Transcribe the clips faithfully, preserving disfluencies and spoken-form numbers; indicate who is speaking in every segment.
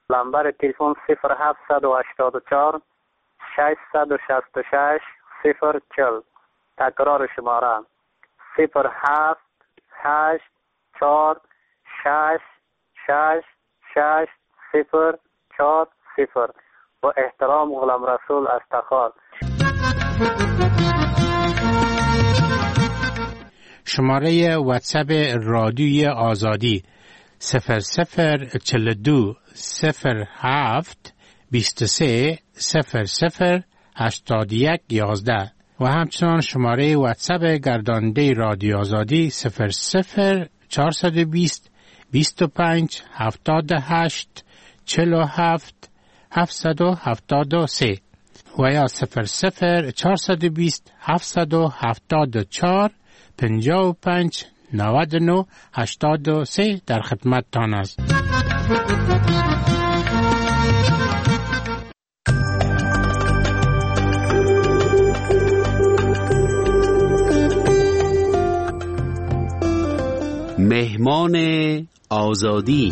Speaker 1: نمبر تلفن صفر هفت هشت چهار ششصد و شصت و شش صفر چهل. تکرار شماره صفر هفت هشت چهار شش شش شش صفر چهار صفر. با احترام غلام رسول استخار.
Speaker 2: شماره واتساپ رادیوی آزادی صفر صفر چهل و دو صفر هفت بیست و سه صفر صفر هشتاد و یک یازده و همچنان شماره واتساپ گرداننده رادیو آزادی صفر صفر چهارصد و بیست بیست و پنج هفتاد و هشت چهل و هفت هفتصد و هفتاد و سه و یا صفر صفر چهارصد و بیست هفتصد و هفتاد و چهار پنجاه و پنج نود و نه هشتاد و سه در خدمت تان است.
Speaker 3: مهمان آزادی.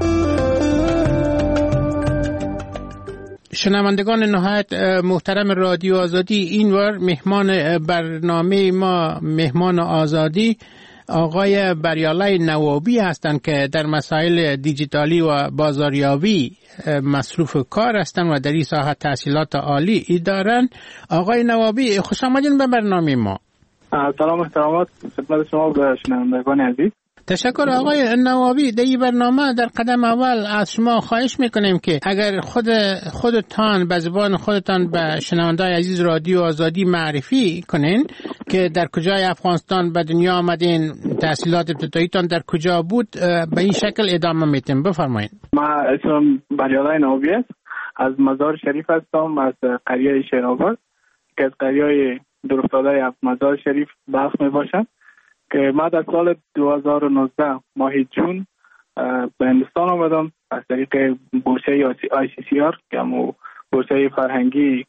Speaker 2: شنوندگان نهایت محترم رادیو آزادی، این بار مهمان برنامه ما، مهمان آزادی، آقای بریالای نوابی هستند که در مسائل دیجیتالی و بازاریابی مصروف کار هستند و در این ساحه تحصیلات عالی دارند. آقای نوابی خوش آمدین به برنامه ما.
Speaker 4: سلام احترامات خدمت شما و شنوندگان عزیز.
Speaker 2: تشکر آقای نوابی. در این برنامه در قدم اول از شما خواهش میکنیم که اگر خود خودتان به زبان خودتان به شنوندگان عزیز رادیو آزادی معرفی کنین که در کجای افغانستان به دنیا آمدین، تحصیلات ابتداییتان در کجا بود، به این شکل ادامه میتیم. بفرمایید.
Speaker 4: ما اسمم بریالای نوابی است، از مزار شریف هستم، از قریه شیرآباد که از قریه دورافتاده مزار شریف بخش می باشد که ما در سال دو هزار و نوزده ماه جون به هندوستان آمدم از طریق بورسه آی سی سی آر که همون بورسه فرهنگی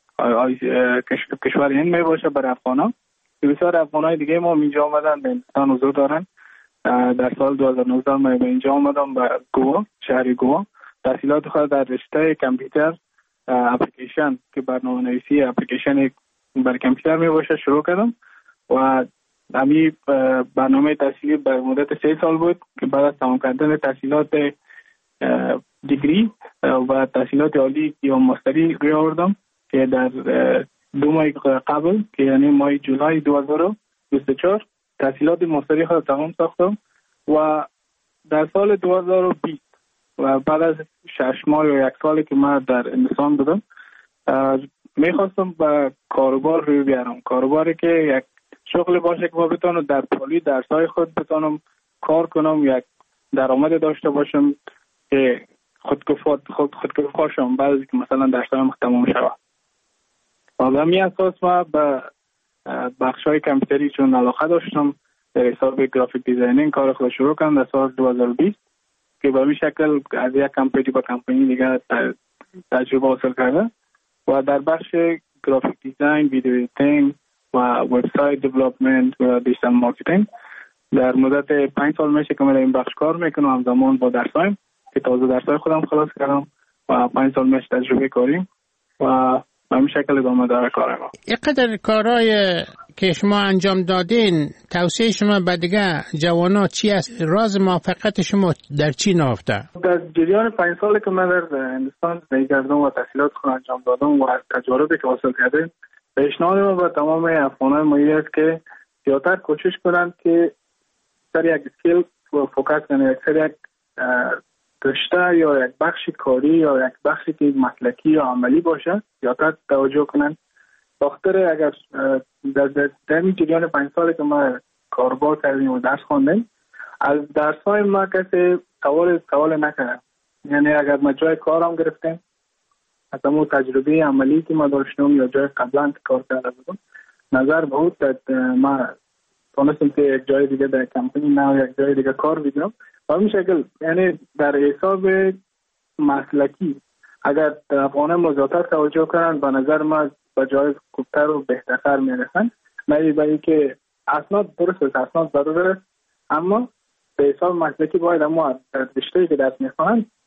Speaker 4: کشور هند می باشه برای افغانان. بسیار افغانای دیگه ما اینجا آمدن به هندوستان حضور دارن. در سال دو هزار و نوزده من به اینجا آمدم به گوا، شهر گوا. تحصیلات خود در رشته کامپیوتر اپلیکیشن که برنامه نویسی اپلیکیشن برای کامپیوتر می باشه شروع کردم و امی برنامه تحصیلی بر مدت سه سال بود که بعد از تمام کردن تحصیلات دیگری و تحصیلات عالی یا ماستری روی آوردم که در دو ماه قبل که یعنی ماه جولای دو هزار و بیست و چهار تحصیلات ماستری خود تمام ساختم و در سال دو هزار و بیست و بعد از شش ماه یا یک سالی که من در هندوستان بودم میخواستم به کاروبار روی بیارم، کاروباری که یک شغل باشه که ما بتونم در پالی درسای خود بتونم کار کنم، یک درآمد داشته باشم که خودکفا خود خودکفا شم بعد از اینکه مثلا درسایم تمام شود. و به همین اساس ما به بخشای کامپیوتری چون علاقه داشتم در حساب گرافیک دیزاینینگ کار خود شروع کردم در سال دو هزار و بیست که به این شکل از یک کمپانی به کمپانی دیگه تجربه حاصل کردم و در بخش گرافیک دیزاین، ویدیو ایدیتینگ و وبسایت دیولپمنت و دیجیتال مارکتینگ در مدت پنج سال میشه که من این بخش کار میکنم، همزمان با درسایم که تازه درسای خودم خلاص کردم و پنج سال میشه تجربه کاریم و به این شکل ادامه داره کارم.
Speaker 2: اینقدر کارهای که شما انجام دادین، توصیه شما به دیگه جوانا چی است؟ راز موفقیت شما در چی نهفته؟
Speaker 4: در جریان پنج سالی که من در هندوستان زندگی کردم و تحصیلات خود انجام دادم و تجربه که حاصل کردم، پیشنهاد ما به تمام افغانان ما است که زیادتر کوشش کنند که سر یک اسکیل فوکس کنند، سر یک رشته یا یک بخش کاری یا یک بخشی که مسلکی یا عملی باشه زیادتر توجه کنند. بخاطر اگر در در این جریان پنج سالی که ما کاربار کردیم و درس خواندیم، از درس‌های ما کسی سوال سوال نکنه. یعنی اگر ما جای کارم گرفتیم، از همون تجربه عملی که ما داشتیم یا جای قبلا کار کرده بودم، نظر بود که ما تونستیم که یک جای دیگه در کمپانی نه یا یک جای دیگه کار بگیرم. و این شکل یعنی در حساب مسلکی اگر افغانان ما زیادتر توجه کنن به نظر ما به جای خوبتر و بهترتر میرسن. نه برای که اسناد درست است، اسناد ضروره، اما به حساب مسلکی باید اما در رشته‌ای که درس میخوان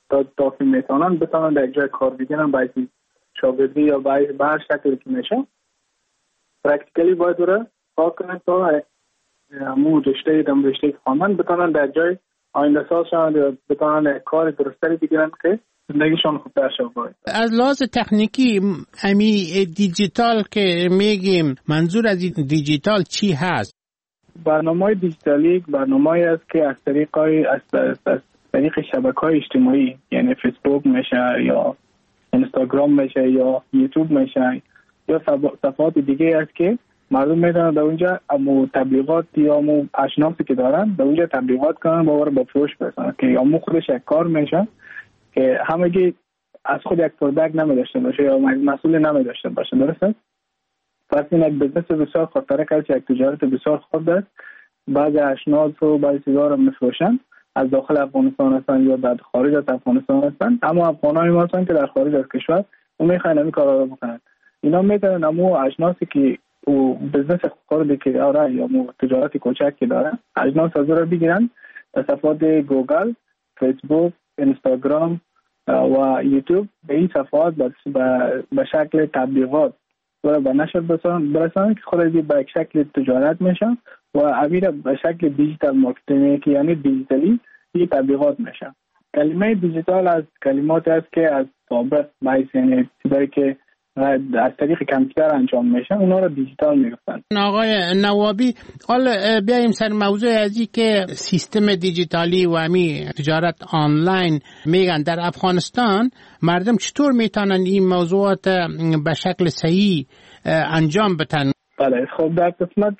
Speaker 4: تا تا که میتونن بتونن در جای کار بگیرن، باید شاگردی یا باید به هر شکلی که میشه پرکتیکلی باید رو کار کنن تا همون رشته دم رشته خواندن بتونن در جای آینده سازشان بتونن کار درستری بگیرن که زندگیشان خوبتر شد.
Speaker 2: از لحاظ تکنیکی امی دیجیتال که میگیم منظور از دیجیتال چی هست؟
Speaker 4: برنامه دیجیتالی برنامه‌ای است که از طریق از, از طریق شبکه‌های اجتماعی یعنی فیسبوک میشه یا اینستاگرام میشه یا یوتیوب میشه یا صفحات دیگه است که مردم میتونن در اونجا امو تبلیغات یا امو اشناسی که دارن در اونجا تبلیغات کنن باور با فروش برسن که امو خودش یک کار میشه که همگی از خود یک پروداکت نمیداشته باشه یا مسئول نمیداشته باشه. درسته؟ پس این یک بزنس بسیار خطرناک است، یک تجارت بسیار خرد است. بعضی اشناس و بعضی چیزا رو میفروشن از داخل افغانستان هستن یا در خارج از افغانستان هستن، اما افغانای ما هستن که در خارج از کشور اون میخواین همین کارا رو بکنن. اینا میتونن امو اشناسی که او بزنس خردی که داره یا مو تجارت کوچک که داره اجناس از رو بگیرن صفحات گوگل، فیسبوک، اینستاگرام و یوتیوب به این صفحات به شکل تبلیغات و به نشر برسانن که خود به یک شکل تجارت میشن و امیر به شکل دیجیتال مارکتینگ که یعنی دیجیتالی این تبلیغات میشن. کلمه دیجیتال از کلمات است که از سابق باعث یعنی چیزایی که از طریق کامپیوتر انجام میشن اونا رو دیجیتال میگفتن.
Speaker 2: آقای نوابی، حالا بیایم سر موضوع ازی که سیستم دیجیتالی و همی تجارت آنلاین میگن در افغانستان مردم چطور میتونن این موضوعات به شکل صحیح انجام بدن؟
Speaker 4: بله خب در قسمت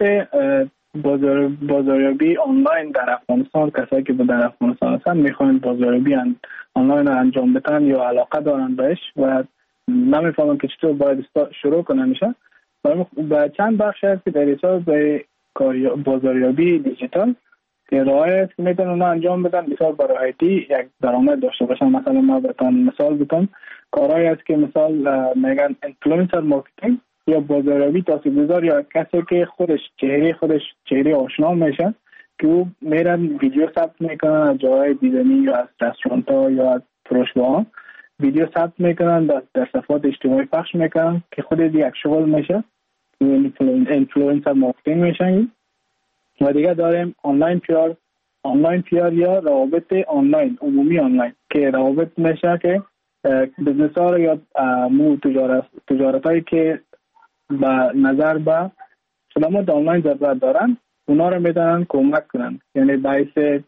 Speaker 4: بازار بازاریابی آنلاین در افغانستان کسایی که در افغانستان هستن میخوان بازاریابی آنلاین انجام بدن یا علاقه دارن بهش و نمیفهمم که چطور باید شروع کنن میشه. و چند بخش هست که در حساب به بازاریابی دیجیتال که راهی که میتونن انجام بدن بسیار براحتی یک درآمد داشته باشن. مثلا ما بهتون مثال بتونم کارهایی است که مثال میگن اینفلوئنسر مارکتینگ یا بازاریابی تاثیرگذار یا کسی که خودش چهره خودش چهره آشنا میشه که او میرن ویدیو ثبت میکنن از جاهای دیدنی یا از رستوران ها یا از فروشگاه ویدیو ثبت میکنن در, در صفحات اجتماعی پخش میکنن که خود یک شغل میشه اینفلوئنسر مارکتینگ میشن. و دیگه داریم آنلاین پیار آنلاین پیار یا روابط آنلاین عمومی آنلاین که روابط میشه که بزنس ها رو یا مو تجارت تجارت هایی که با نظر به خدمات آنلاین ضرورت دارن اونا رو میتونن کمک کنن، یعنی باعث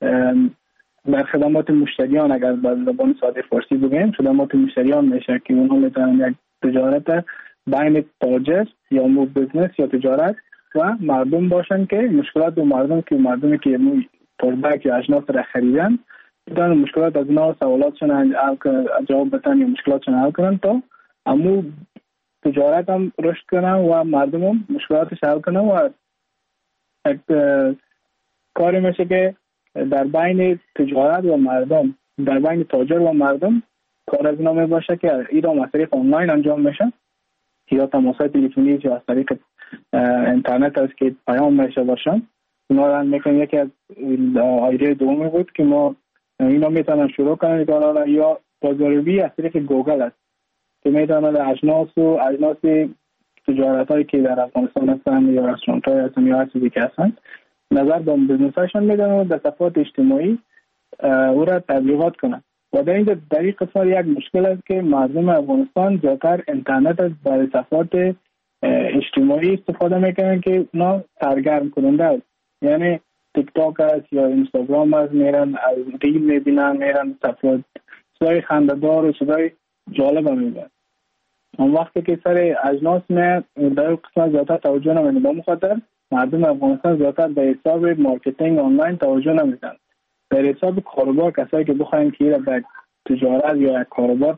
Speaker 4: در خدمات مشتریان اگر با زبان ساده فارسی بگیم خدمات مشتریان میشه که اونها میتونن یک تجارت بین تاجر یا مو بزنس یا تجارت و مردم باشن که مشکلات و مردم که مردمی که مو پروداکت یا اجناس را خریدن میتونن مشکلات از اونا سوالاتشون جواب بدن یا مشکلاتشون حل کنن تا امو تجارت هم رشد کنن و مردم هم مشکلاتش حل کنن و یک کاری میشه که در بین تجارت و مردم در بین تاجر و مردم کار از نامه باشه که ایران از طریق آنلاین انجام میشه یا تماسات تلفنی یا از طریق اینترنت است که پیام میشه باشن. اونا رو میکنن یکی از ایده دومی بود که ما اینا میتونن شروع کنن کارا یا بازاریابی از طریق گوگل است که میتونن اجناس و اجناس تجارت هایی که در افغانستان هستن یا رستوران های هستن یا هر چیزی که هستن نظر به بزنس هاشون میدن و در صفحات اجتماعی او را تبلیغات کنن. و در این در این قسمت یک مشکل است که مردم افغانستان زیادتر اینترنت از برای صفحات اجتماعی استفاده میکنن که اونا سرگرم کننده است، یعنی تیک تاک است یا اینستاگرام است میرن از ریل میبینن میرن صفحات چیزای خنده‌دار و چیزای جالب میبینن. اون وقتی که سر اجناس نه در قسمت زیادتر توجه نمیدن با مخاطر مردم افغانستان زیادتر به حساب مارکتینگ آنلاین توجه نمیدن. در حساب کاروبار کسایی که بخواین که به تجارت یا کاروبار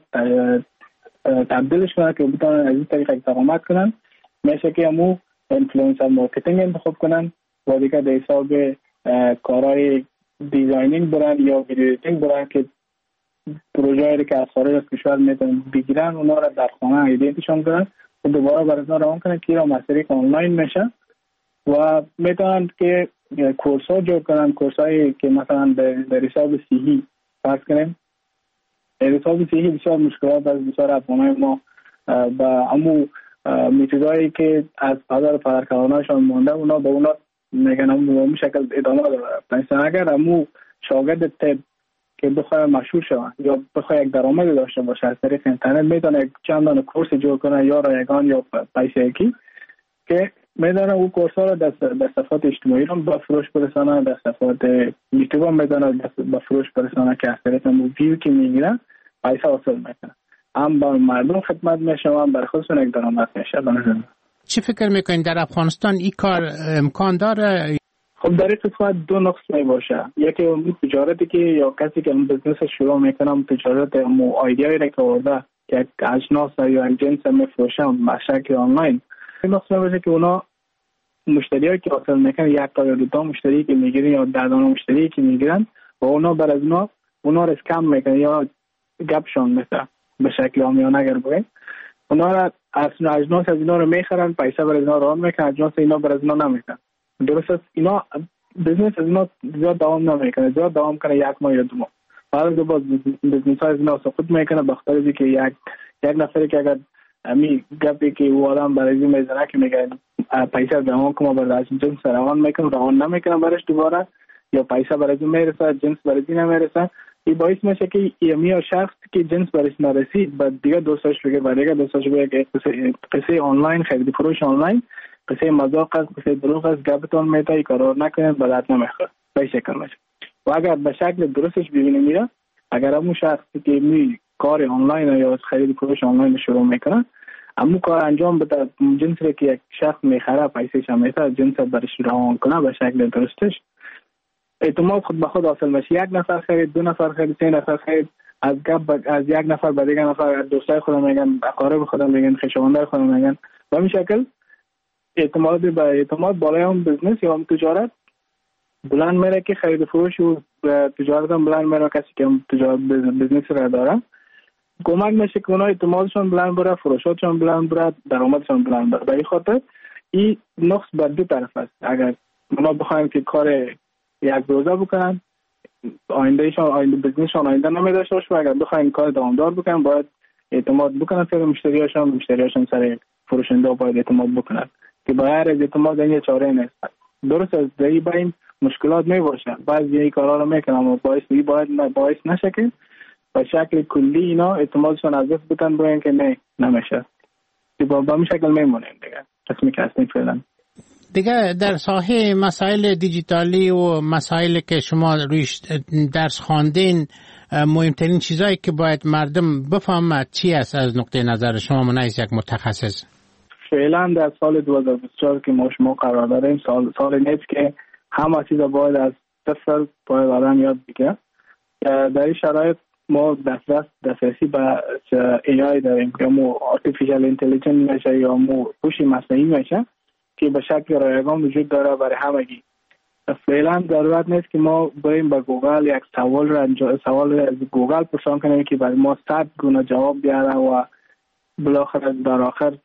Speaker 4: تبدیلش کنن که بتونن از این طریق درآمد کنن میشه که همو اینفلوئنسر مارکتینگ انتخاب کنن و دیگه در حساب کارهای دیزاینینگ برن یا ویدیو ایدیتینگ برن که پروژه‌ای که از خارج از کشور میتونن بگیرن اونا را در خانه ایدیتشون کنن و دوباره برای روان کنن که را از طریق آنلاین میشه و میتونن که کورس ها جور کنن، کورس هایی که مثلا در حساب صحی فرض کنیم حساب صحیح بسیار مشکلات از بسیار افغانای ما با امو میتودایی که از پدر پدرکلاناشان مونده اونا به اونا میگن امو به شکل ادامه داره. مثلا اگر امو شاگرد تب که بخواه مشهور شود یا بخواه یک درآمد داشته باشه از طریق اینترنت میتونه چند تا کورس جور کنه یا رایگان یا پیسه کی که میدانه او کورس ها را در صفحات اجتماعی را به فروش برسانه، در صفحات یوتیوب هم میدانه به فروش برسانه که از طریق ویو که میگیرن پیسه حاصل میکنه. هم با مردم خدمت میشه و هم برای خودشون یک درآمد میشه.
Speaker 2: چی فکر میکنین در افغانستان این کار امکان داره؟
Speaker 4: خب در این قسمت دو نقص می باشه. یکی اون تجارتی که یا کسی که اون بزنس شروع میکنه تجارت مو ایده‌ای را که آورده که یک اجناس یا یک جنس میفروشه به شکل آنلاین، این نقص می باشه که اونا مشتریایی که حاصل میکنن یک تا یا دو تا مشتری که میگیرن یا ده تا مشتری که میگیرن و اونا بر از اونا اونا رو اسکم میکنن یا گپشون میکنن به شکل عامیانه اگر بگیم اونا را از اجناس از اینا رو میخرن پیسه بر از اینا راه میکنن اجناس اینا بر از اینا نمیکنن. درست است اینا بزنس از اینا زیاد دوام نمیکنه، زیاد دوام کنه یک ماه یا دو ماه بعد دو باز بزنس های از اینا سقوط میکنه به خاطر اینکه یک یک نفری که اگر امی گپی که او آدم برای این میزنه که میگه پیسه روان کنم برای از جنس روان میکنم روان نمیکنم برایش دوباره یا پیسه برای این میرسه جنس برای این نمیرسه، این باعث میشه که امی شخص که جنس برایش نرسید بعد دیگه دوستاش بگه برای دیگه دوستاش بگه که قصه قصه آنلاین خرید فروش آنلاین قصه مذاق است قصه دروغ است گپتون میتای کارو نکنید بعد نمیخوره به شکل میشه. و اگر به شکل درستش ببینیم میره اگر همون شخصی که می کار آنلاین یا خرید فروش آنلاین شروع میکنه همون کار انجام بده جنسی که یک شخص میخره پیسه‌ش هم میده جنس برش روان کنه به شکل درستش اعتماد خود به خود حاصل میشه. یک نفر خرید دو نفر خرید سه نفر خرید از گپ از یک نفر به دیگه نفر دوستای خودم میگن اقارب خودم میگن خویشاوندای خودم میگن به این شکل اعتماد به اعتماد بالای اون بزنس یا اون تجارت بلند میره که خرید فروش و تجارت هم بلند میره. کسی که تجارت بزنس را داره کمک میشه که اونا اعتمادشون بلند بره فروشاتشون بلند بره درآمدشون بلند بره. به این خاطر این نقص بر دو طرف است. اگر اونا بخوایم که کار یک روزه بکنن آیندهشون آینده بزنسشون آینده نمیداشته باشه و اگر بخوایم کار دوامدار بکنن باید اعتماد بکنن سر مشتریاشون مشتریاشون سر فروشنده باید اعتماد بکنن که باید از اعتماد این چاره نیست. درست از دهی با این مشکلات می باشه بعضی این کارا رو میکنن و باعث می باید باعث نشه که به شکل کلی اینا اعتمادشون از دست بدن بگن که نه نمیشه با با این شکل میمونیم دیگه قسمی که هستیم فعلا.
Speaker 2: دیگه در ساحه مسائل دیجیتالی و مسائل که شما رویش درس خواندین مهمترین چیزایی که باید مردم بفهمند چی است از نقطه نظر شما منایز یک متخصص؟
Speaker 4: فعلا در سال دو هزار و بیست و چهار که ما شما قرار داریم سال سال نیست که همه چیزا باید از صفر باید آدم یاد بگیره. در این شرایط ما دسترس دسترسی به ای آی داریم که مو artificial intelligence میشه یا مو هوش مصنوعی میشه که به شکل رایگان وجود داره برای همگی. فعلا ضرورت نیست که ما بریم به گوگل یک سوال را سوال از گوگل پرسان کنیم که برای ما صد گونه جواب بیاره و بالاخره در آخر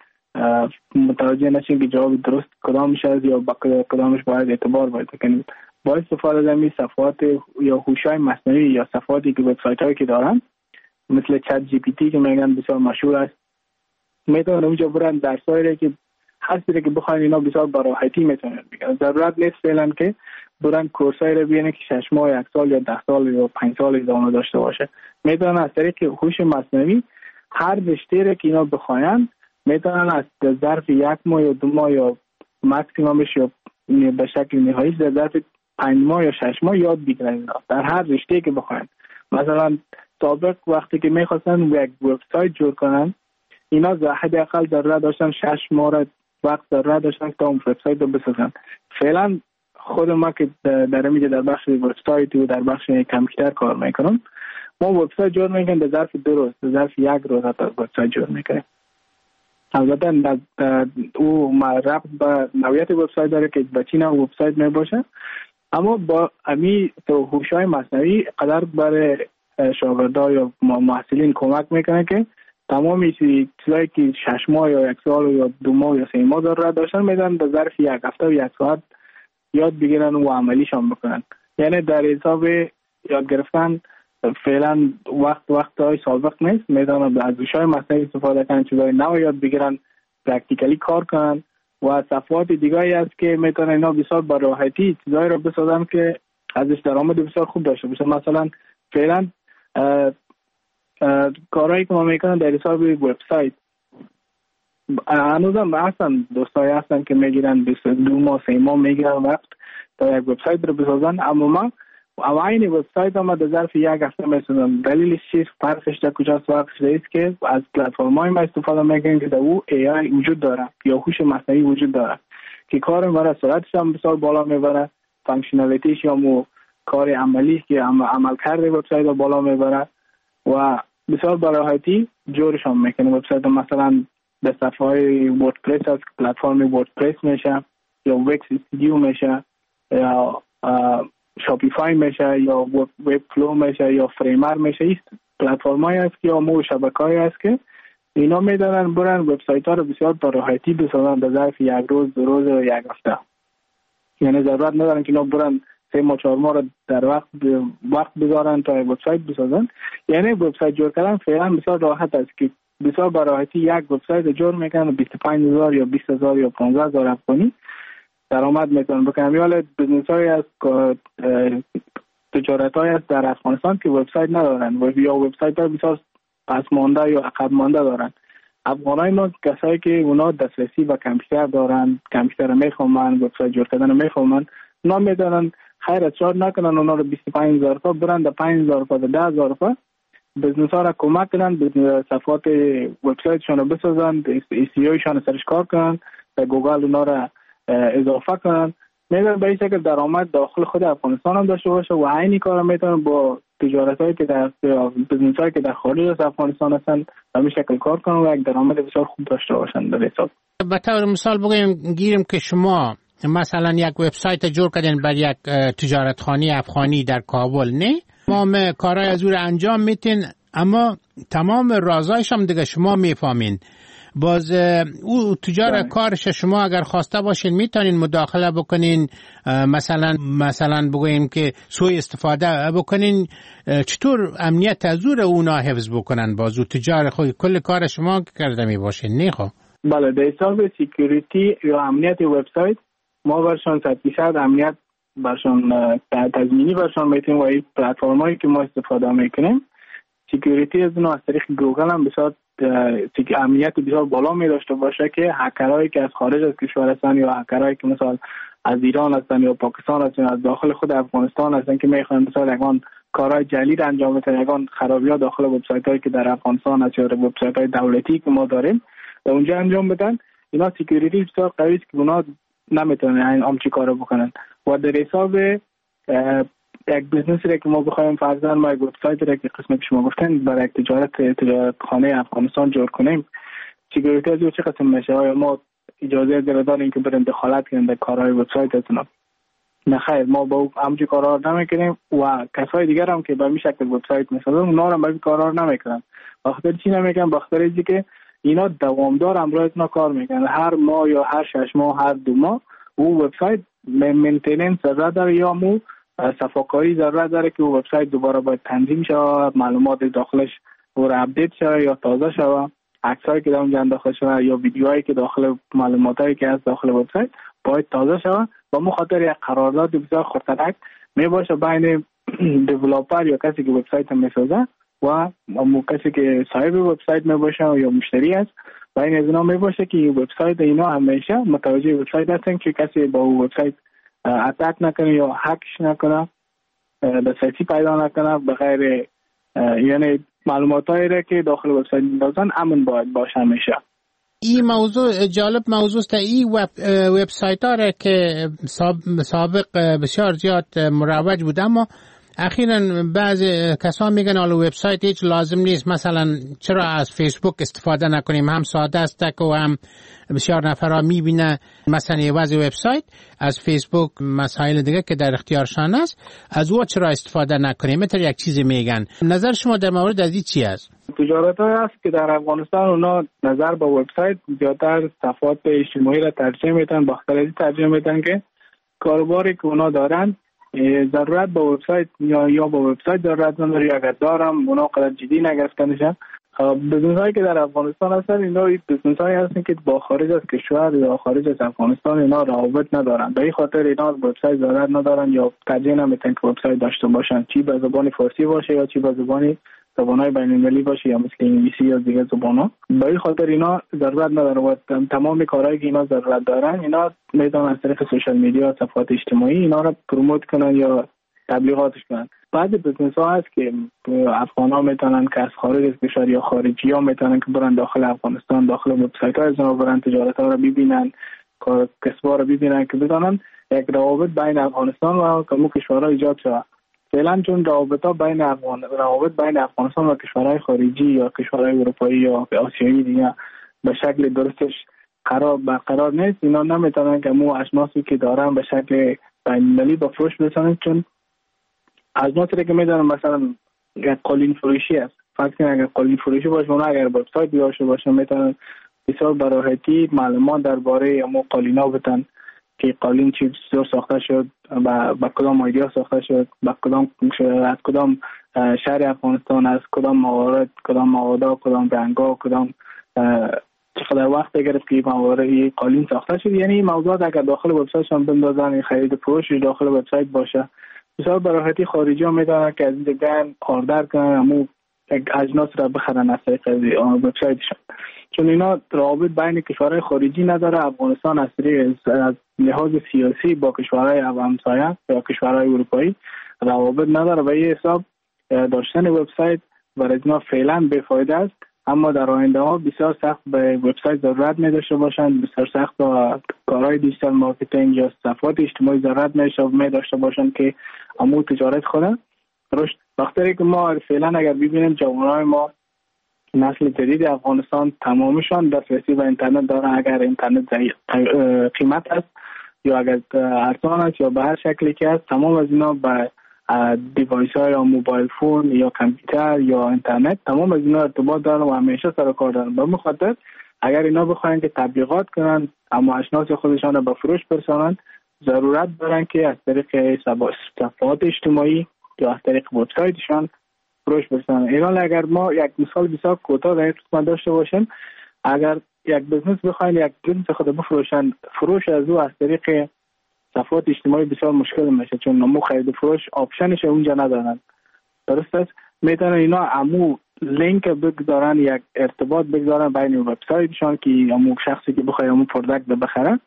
Speaker 4: متوجه نشیم که جواب درست کدام میشه یا با کدامش باید اعتبار باید کنیم. با استفاده از این صفحات یا هوش‌های مصنوعی یا صفحاتی که وبسایت‌هایی که دارن مثل چت جی پی تی که میگن بسیار مشهور است میتونن اونجا برن درسایی که هر چیزی که بخواین اینا بسیار با راحتی میتونن بگن. ضرورت نیست فعلا که برن کورسایی رو ببینن که شش ماه یک سال یا ده سال یا پنج سال ادامه داشته باشه. میتونن از طریق هوش مصنوعی هر رشته رو که اینا بخواین میتونن از ظرف یک ماه یا دو ماه یا ماکسیممش یا به شکل نهایی در ظرف پنج ماه یا شش ماه یاد بگیرن در هر رشته که بخواین. مثلا سابق وقتی که میخواستن یک وبسایت جور کنن اینا حداقل ضرورت داشتن شش ماه وقت ضرورت داشتن تا اون وبسایت رو بسازن. فعلا خود ما که در اینجا در بخش وبسایت و در بخش کامپیوتر کار میکنم ما وبسایت جور میکنیم در ظرف دو روز در ظرف یک روز تا وبسایت جور میکنیم. البته او ربط به نوعیت وبسایت داره که به چی نوع وبسایت میباشه اما با امی تو هوش‌های مصنوعی قدر برای شاگردان یا محصلین کمک میکنه که تمام چیزایی که شش ماه یا یک سال یا دو ماه یا سه ماه ضرورت داشتن میدن در ظرف یک هفته و یک ساعت یاد بگیرن و عملیشان بکنن. یعنی در حساب یاد گرفتن فعلا وقت وقت های سابق نیست، میدونن از روش‌های مصنوعی استفاده کنن، چیزای نو یاد بگیرن، پرکتیکلی کار کنن و صفحات دیگه‌ای است که میتونن اینا بسیار با راحتی چیزایی رو بسازن که ازش درآمد بسیار خوب داشته باشه. مثلا فعلا کارهایی که ما میکنن در حساب وبسایت هنوزم هستن، دوستایی هستن که میگیرن دو ماه سه ماه میگیرن وقت تا یک وبسایت رو بسازن، اما ما اوین وبسایت هم در ظرف یک هفته میسازن. دلیلش چیست؟ فرقش در کجاست؟ فرقش است که از پلتفرم‌های ما استفاده میکنیم که در او ای آی وجود داره یا هوش مصنوعی وجود داره که کار ما را سرعتش هم بسیار بالا میبره، فانکشنالیتیش یا مو کار عملی که عمل کرده وبسایت رو بالا میبره و بسیار با راحتی جورش هم میکنه. وبسایت مثلا به صفحه های وردپرس از پلتفرم وردپرس میشه یا وکس استودیو میشه یا شاپیفای میشه یا وب فلو میشه یا فریمر میشه. این پلتفرم هایی است که یا مو شبکه هایی است که اینا میدونن برن وبسایت ها رو بسیار با راحتی بسازن در ظرف یک روز دو روز و یک هفته. یعنی ضرورت ندارن که اینا برن سه ماه چهار ماه رو در وقت وقت بذارن تا وبسایت بسازن. یعنی وبسایت جور کردن فعلا بسیار راحت است که بسیار با راحتی یک وبسایت جور میکنن بیست و پنج هزار یا بیست هزار یا پانزده هزار افغانی درآمد میتونن بکنن. یا بزنس های از تجارت های است در افغانستان که وبسایت ندارن و یا وبسایت ها بسیار پس مانده یا عقب مانده دارن. افغانای ما کسایی که اونا دسترسی به کامپیوتر دارن، کامپیوتر میخوامن، وبسایت جور کردن میخوامن، اونا میدونن خیر از چار نکنن اونا رو بیست و پنج هزار تا برن در پنج هزار تا ده هزار تا بزنس ها را کمک کنن، صفحات وبسایتشون رو بسازن، ای سی اوشون سرش کار کنن، در گوگل اونا را اضافه کنن. میدونن به این شکل درآمد داخل خود افغانستان هم داشته باشه و عینی کار میتونن با تجارت هایی که در بزنس هایی که در خارج از افغانستان هستن به این شکل کار کنن و یک درآمد بسیار خوب داشته باشن. در حساب
Speaker 2: به طور مثال بگیم گیریم که شما مثلا یک وبسایت جور کردین بر یک تجارتخانه افغانی در کابل، نه تمام کارهای از او انجام میتین اما تمام رازایش هم دیگه شما میفهمین. باز او تجار کارش شما اگر خواسته باشین میتونین مداخله بکنین، مثلا مثلا بگویم که سوء استفاده بکنین. چطور امنیت از او اونا حفظ بکنن؟ باز او تجار خود کل کار شما کرده می باشین، نه خب؟
Speaker 4: بله، در حساب سکیوریتی یا امنیت وبسایت ما برشان صد درصد امنیت برشان تضمینی برشان میتونیم و این پلتفرمایی که ما استفاده میکنیم سکیوریتی از اونها از طریق گوگل هم بسیار امنیت بسیار بالا می داشته باشه که هکرهایی که از خارج از کشور هستن یا هکرهایی که مثلا از ایران هستن یا پاکستان هستن از داخل خود افغانستان هستن که میخوان مثلا یگان کارهای جعلی انجام بدن، یگان خرابی‌ها داخل وبسایت‌هایی که در افغانستان هست یا وبسایت‌های دولتی که ما داریم و اونجا انجام بدن، اینا سکیوریتی بسیار قوی است که اونا نمیتونن این همچی کارو بکنن. و در حساب یک بیزنس را که ما بخوایم فرضاً ما یک وبسایت را که قسمت شما گفتن برای یک تجارت تجارتخانه افغانستان جور کنیم، سکیوریتی از چه قسم میشه؟ آیا ما اجازه داریم که بریم دخالت کنیم در کارهای وبسایتتون؟ نه خیر، ما با همچین کارا نمیکنیم و کسای دیگر هم که به این شکل وبسایت میسازن اونا هم به این کارا نمیکنن. بخاطر چی نمیکنن؟ بخاطر اینکه اینا دوامدار امروز اینا کار میکنن، هر ماه یا هر شش ماه هر دو ماه او وبسایت مینتیننس ضرورت داره یا مو صفاکاری ضرورت داره که وبسایت دوباره باید تنظیم شود، معلومات داخلش اور اپدیت شود یا تازه شود، عکسایی که در اونجا داخل شود یا ویدیوهایی که داخل معلوماتایی که از داخل وبسایت باید تازه شود. با مخاطر یک قرارداد بسیار خطرناک می باشه بین دیولپر یا کسی که وبسایت میسازه و مو کسی که صاحب وبسایت می باشه یا مشتری است. بین از اینا می باشه که وبسایت اینا همیشه متوجه وبسایت هستن که کسی با وبسایت اتک نکنه یا هکش نکنه، دسترسی پیدا نکنه به غیر، یعنی معلوماتایی را که داخل وبسایت می‌دازن امن باید باشه همیشه.
Speaker 2: این موضوع جالب موضوع است. این وب وبسایت ها را که سابق بسیار زیاد مروج بود اما اخیراً بعضی کسان میگن حالا وبسایت هیچ لازم نیست، مثلا چرا از فیسبوک استفاده نکنیم، هم ساده است و هم بسیار نفرها میبینه مثلا یه وضع وبسایت از فیسبوک مسائل دیگه که در اختیارشان است از او چرا استفاده نکنیم؟ مثلا یک چیزی میگن. نظر شما در مورد از این چی است؟
Speaker 4: تجارت های هست که در افغانستان اونا نظر با وبسایت زیادتر صفحات اجتماعی را ترجیح میدن، بخاطر از ترجیح میدن که کاروباری که اونا دارن ضرورت به وبسایت یا یا به وبسایت ضرورت نداره، یا اگر دارم اونا قدر جدی نگرفتنشن. بزنس هایی که در افغانستان هستن اینا بزنس هایی هستن که با خارج از کشور یا خارج از افغانستان اینا روابط ندارن، به این خاطر اینا وبسایت ضرورت ندارن یا ترجیح نمیدن که وبسایت داشته باشن، چی به زبان فارسی باشه یا چی به زبان زبان‌های بین‌المللی باشه یا مثل انگلیسی یا دیگه زبان‌ها. به این خاطر اینا ضرورت نداره و تمام کارهایی که اینا ضرورت دارن اینا میتونن از طریق سوشال میدیا، صفحات اجتماعی اینا رو پروموت کنن یا تبلیغاتش کنن. بعضی بزنس‌ها هست که افغان‌ها میتونن که از خارج از کشور یا خارجی‌ها میتونن که برن داخل افغانستان، داخل وبسایت‌های از اونها برن تجارت‌ها رو ببینن، کسب‌ها رو ببینن که بدونن یک روابط بین افغانستان و کمو کشورها ایجاد شده. فعلا چون روابط‌ها بین افغان روابط بین افغانستان و کشورهای خارجی یا کشورهای اروپایی یا آسیایی دیگه به شکل درستش قرار برقرار نیست، اینا نمیتونن که مو اشناسی که دارن به شکل بین‌المللی با فروش برسونن. چون اشناسی که میدونن مثلا یک قالین فروشی است، فرض کنید اگر قالین فروشی باشه اونا اگر وبسایت داشته باشن میتونن بسیار براحتی معلومات درباره مو قالینا بدن که قالین چی چطور ساخته شد، با با کدام ایدیا ساخته شد، با کدام از کدام شهر افغانستان، از کدام موارد، کدام مواد، کدام رنگا، کدام چقدر وقت گرفت که موارد قالین ساخته شد. یعنی این موضوعات اگر داخل وبسایتشون بندازن، خرید فروش داخل وبسایت باشه، بسیار براحتی خارجی ها میدونن که از این دیگه آردر کنن امو یک اجناس را بخرن از طریق وبسایتشون. چون اینا روابط بین کشورهای خارجی نداره. افغانستان از از لحاظ سیاسی با کشورهای همسایه یا کشورهای اروپایی روابط نداره و این حساب داشتن وبسایت برای اینا فعلا بی‌فایده است. اما در آینده ها بسیار سخت به وبسایت ضرورت می داشته باشند، بسیار سخت با کارهای دیجیتال مارکتینگ یا صفحات اجتماعی ضرورت می داشته باشند که امو تجارت خودن رشد. وقتی که ما فعلا اگر ببینیم جوانای ما نسل جدید افغانستان تمامشان دسترسی به اینترنت دارن، اگر اینترنت قیمت است یا اگر ارزان است یا به هر شکلی که است، تمام از اینا به دیوایس های یا موبایل فون یا کامپیوتر یا اینترنت تمام از اینا ارتباط دارن و همیشه سر کار دارن. به مخاطر اگر اینا بخواین که تبلیغات کنن اما اشناس خودشان رو به فروش برسانن، ضرورت دارن که از طریق صفحات اجتماعی یا از طریق وبسایتشان فروش برسانن. ایران اگر ما یک مثال بسیار کوتاه در قسمت داشته باشیم، اگر یک بزنس بخواین یک بزنس خود بفروشن، فروش از او از طریق صفحات اجتماعی بسیار مشکل میشه، چون نمو خرید فروش آپشنش اونجا ندارن. درست است؟ میتونن اینا امو لینک بگذارن، یک ارتباط بگذارن بین وبسایتشان که امو شخصی که بخواد امو پروداکت بخره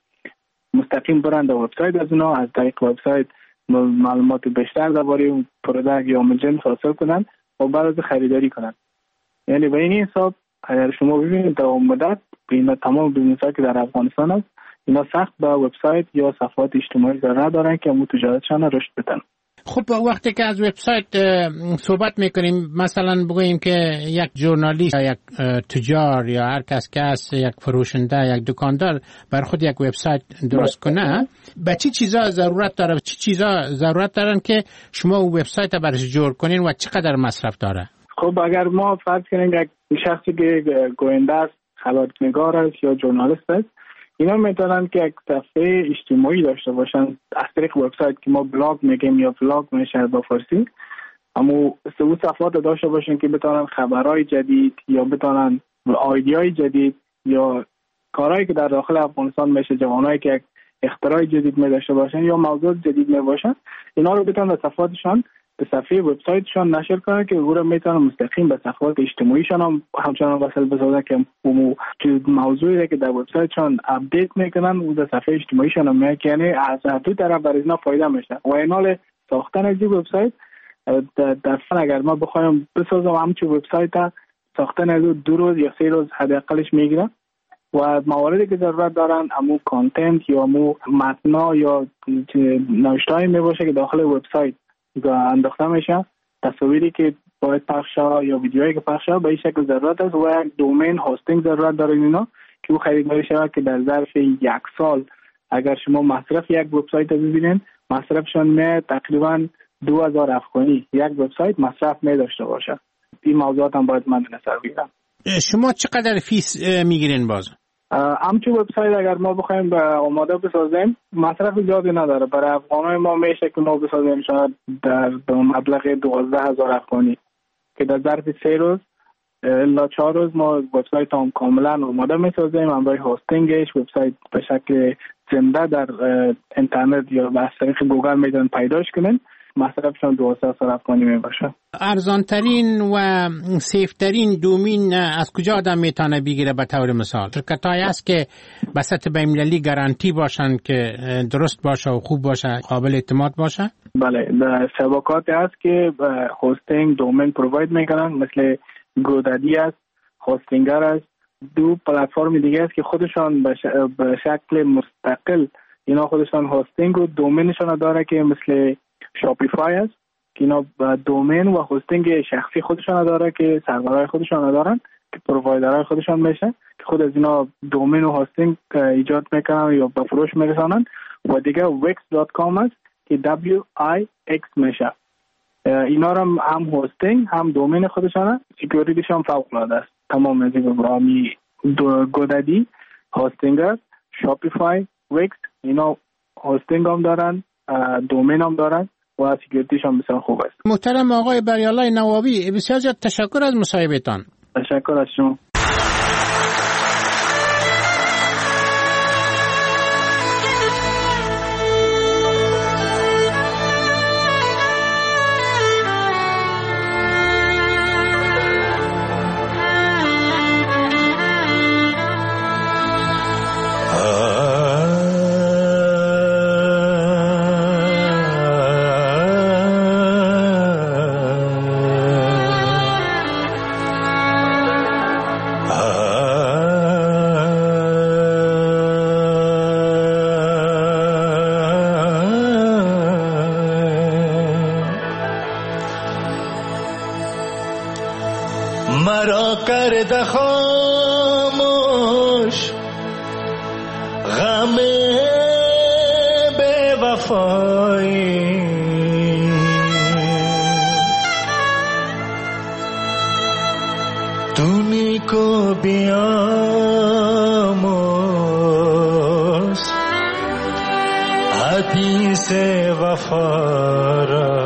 Speaker 4: مستقیم برن در وبسایت از اونا، از طریق وبسایت معلومات بیشتر درباره اون پروداکت یا جنس حاصل کنن و بعد از خریداری کنن. یعنی به این حساب اگر شما ببینید در مدت اینا تمام بیزنس‌ها که در افغانستان است اینا سخت با وبسایت یا صفحات اجتماعی ضرورت دارن که مو تجارتشان رشد بدن.
Speaker 2: خب وقتی که از وبسایت صحبت میکنیم، مثلا بگوییم که یک ژورنالیست یا یک تجار یا هر کس که است، یک فروشنده، یک دکاندار بر خود یک وبسایت درست کنه، به چی چیزا ضرورت داره؟ چی چیزا ضرورت دارن که شما او وبسایت برش جور کنین و چقدر مصرف داره؟
Speaker 4: خب اگر ما فرض کنیم یک شخصی که گوینده است، خبرنگار است یا ژورنالیست است، اینا میتونن که یک صفحه اجتماعی داشته باشن از طریق وبسایت که ما بلاگ میگیم یا بلاگ میشه با فارسی، اما سه صفحات داشته باشن که بتونن خبرهای جدید یا بتونن ایدیای جدید یا کارهایی که در داخل افغانستان میشه، جوانایی که یک اختراع جدید می داشته باشن یا موضوع جدید می باشن، اینا رو بتونن به صفحاتشان به صفحه وبسایتشان نشر کنن که او رو میتونن مستقیم به صفحات اجتماعیشان هم همچنان وصل بسازن که اون موضوعی که در وبسایتشان اپدیت میکنن او در صفحه اجتماعیشان هم میاد، یعنی از هر دو طرف برای اینا فایده میشه. و اینال ساختن از این وبسایت در فن اگر ما بخوایم بسازم همچین وبسایت ساختن از دو روز یا سه روز حداقلش میگیره و مواردی که ضرورت دارن امو کانتنت یا امو متنا یا نوشتهایی میباشه که داخل وبسایت انداخته میشه، تصاویری که باید پخش شه یا ویدیوهایی که پخش شه به این شکل ضرورت است و یک دومین هاستینگ ضرورت داره اینا که او خریداری شود که در ظرف یک سال اگر شما مصرف یک وبسایت رو ببینید مصرفشان می تقریبا دو هزار افغانی یک وبسایت مصرف می داشته باشه. این موضوعات هم باید من نظر بگیرم.
Speaker 2: شما چقدر فیس میگیرین باز؟
Speaker 4: همچون وبسایت اگر ما بخوایم به آماده بسازیم مصرف زیادی نداره. برای افغانای ما میشه که ما بسازیم شاید در مبلغ دوازده هزار افغانی که در ظرف سه روز الا چهار روز ما وبسایت هم کاملا آماده میسازیم. همراه هاستینگش وبسایت به شکل زنده در اینترنت یا از طریق گوگل میتونن پیداش کنن. مصرفشان دوازده هزار افغانی میباشه.
Speaker 2: ارزانترین و سیفترین دومین از کجا آدم میتونه بگیره؟ به طور مثال شرکتایی هست که به سطح بین‌المللی گارانتی باشن که درست باشه و خوب باشه، قابل اعتماد باشه؟
Speaker 4: بله، در شبکاتی هست که هاستینگ دومین پروواید میکنن، مثل گودادی است، هاستینگر است. دو پلتفرم دیگه است که خودشان به شکل مستقل اینا خودشان هاستینگ و دومینشان داره که مثل شاپیفای است که اینا دومین و هاستینگ شخصی خودشان داره که سرورهای خودشان دارن که پرووایدرهای خودشان میشه که خود از اینا دومین و هاستینگ ایجاد میکنن یا به فروش میرسانن. و دیگه ویکس دات کام است که دبلیو آی ایکس میشه. اینا هم هم هاستینگ هم دومین خودشانه، سکیوریتیش هم فوق العاده است. تمام از این برامی گودادی، هاستینگر، شاپیفای، ویکس اینا هاستینگ هم دارن، دومین هم دارن و سکیوریتیش هم بسیار خوب است.
Speaker 2: محترم آقای بریالله نوابی، بسیار زیاد تشکر از مصاحبهتان.
Speaker 4: تشکر از شما.
Speaker 5: مرا کرده خاموش غم بے وفایی، تونی کو بیاموز حدیث وفا را.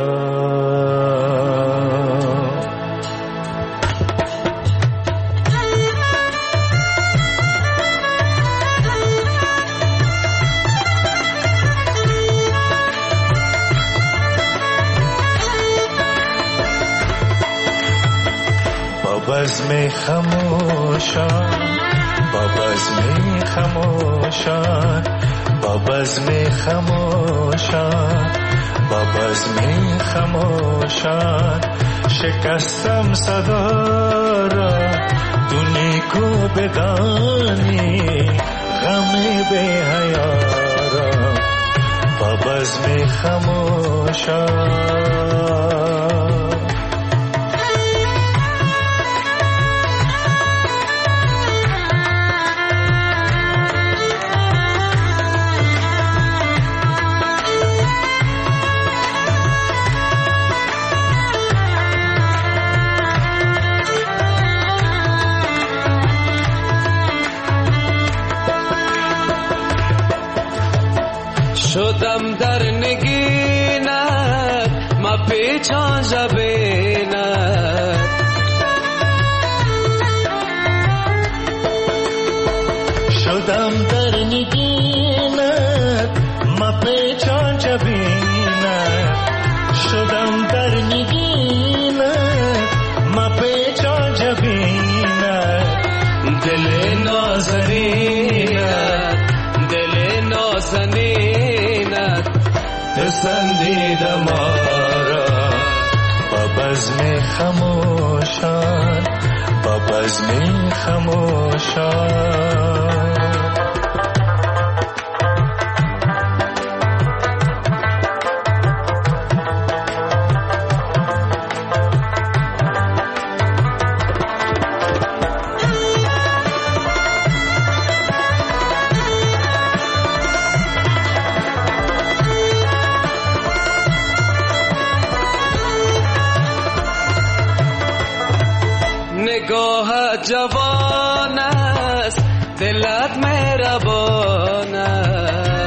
Speaker 5: بزم خموشان با بزم خموشان با بزم خموشان با بزم خموشان شکستم صدا را، تو نیکو بدانی غم بی حیا را. با بزم خموشان
Speaker 6: شدم در نگینت ما پیچان جبینت،
Speaker 5: شدم در نگینت ما پیچان جبینت، شدم در نگینت ما پیچان جبینت.
Speaker 6: دل نازنینت دل نازنینت پسندیدم آرا.
Speaker 5: با بزم خموشان با بزم خموشان
Speaker 6: نگاه جوان است دلت مهربانه